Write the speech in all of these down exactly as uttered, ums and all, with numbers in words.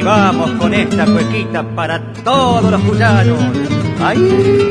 Vamos con esta cuequita para todos los cuyanos. ¡Ay!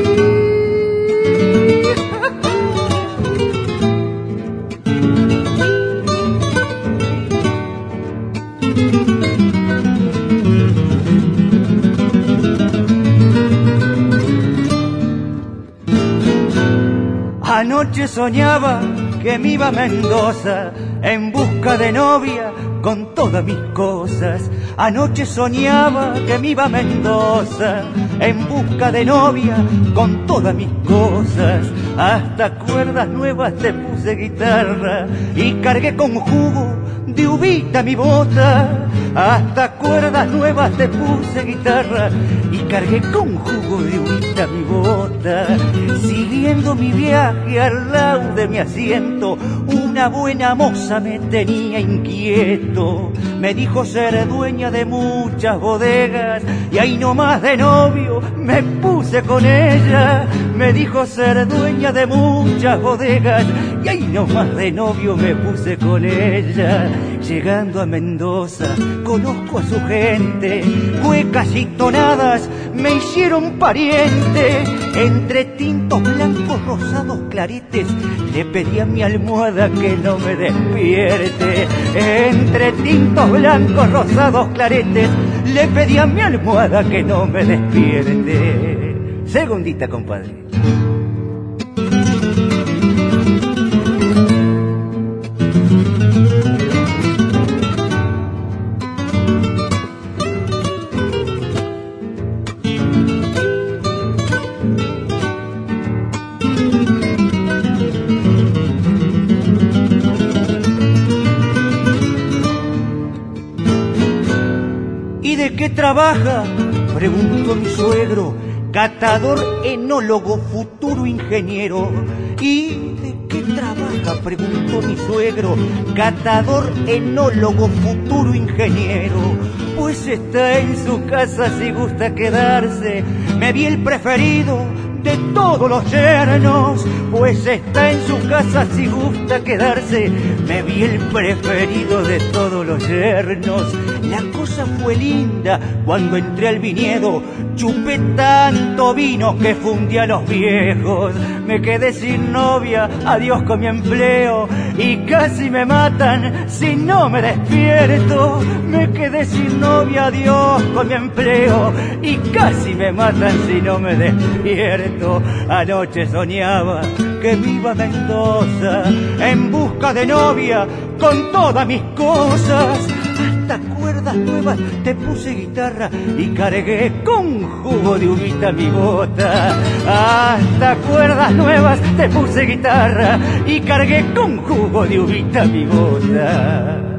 Anoche soñaba que me iba a Mendoza en busca de novia con todas mis cosas. Anoche soñaba que me iba a Mendoza en busca de novia con todas mis cosas. Hasta cuerdas nuevas te puse guitarra y cargué con jugo de uvita mi bota. Hasta cuerdas nuevas te puse guitarra y cargué con jugo de uvita mi bota. Siguiendo mi viaje al lado de mi asiento, una buena moza me tenía inquieto. Me dijo ser dueña de muchas bodegas y ahí nomás de novio me puse con ella. Me dijo ser dueña de muchas bodegas y ahí nomás de novio me puse con ella. Llegando a Mendoza conozco a su gente, cuecas y tonadas me hicieron pariente. Entre tintos blancos, rosados, claretes, le pedí a mi almohada que no me despierte. Entre tintos blancos, rosados, claretes, le pedí a mi almohada que no me despierte. Segundita, compadre. ¿Y de qué trabaja? Preguntó mi suegro. Catador, enólogo, futuro ingeniero. ¿Y de qué trabaja? Preguntó mi suegro. Catador, enólogo, futuro ingeniero. Pues está en su casa si gusta quedarse. Me vi el preferido de todos los yernos. Pues está en su casa si gusta quedarse. Me vi el preferido de todos los yernos. La cosa fue linda cuando entré al viñedo. Chupé tanto vino que fundí a los viejos. Me quedé sin novia, adiós con mi empleo. Y casi me matan si no me despierto. Me quedé sin novia, adiós con mi empleo. Y casi me matan si no me despierto. Anoche soñaba que me iba a Mendoza en busca de novia con todas mis cosas. Hasta cuerdas nuevas te puse guitarra y cargué con jugo de uvita mi bota. Hasta cuerdas nuevas te puse guitarra y cargué con jugo de uvita mi bota.